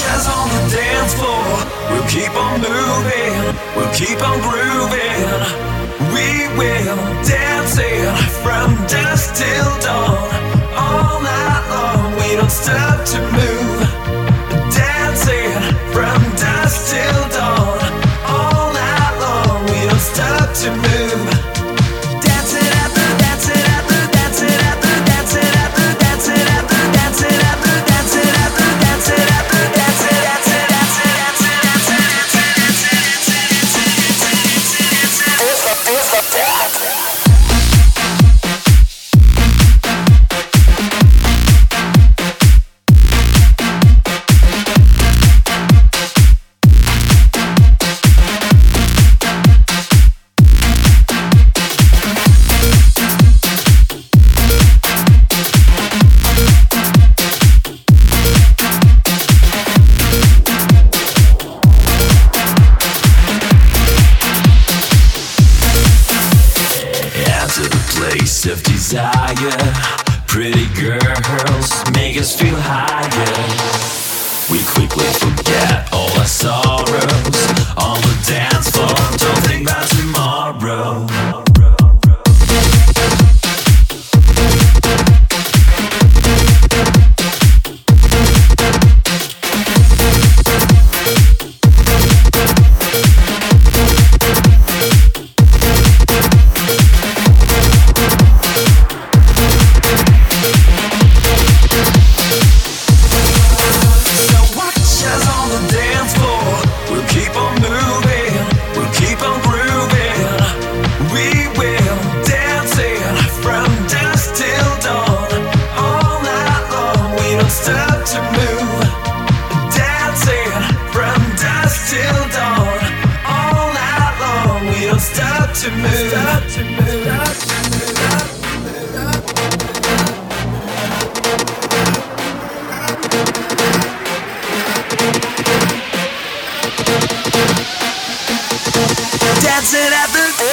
us on the dance floor. We'll keep on moving, we'll keep on grooving. We will dancing from dusk till dawn. All night long we don't stop to move. Dancing from dusk till dawn. All night long we don't stop to move. Dancing at the, dancing at the, dancing at the, dancing at the, dancing at the, dancing at the, dancing at the, dancing at the, dancing, dancing, dancing, dancing, dancing, of desire, pretty girls make us feel higher. We quickly forget all our sorrows on the dance floor. Don't think about tomorrow. To move, stop to move, stop to move, stop to move, stop to move. Dancing at the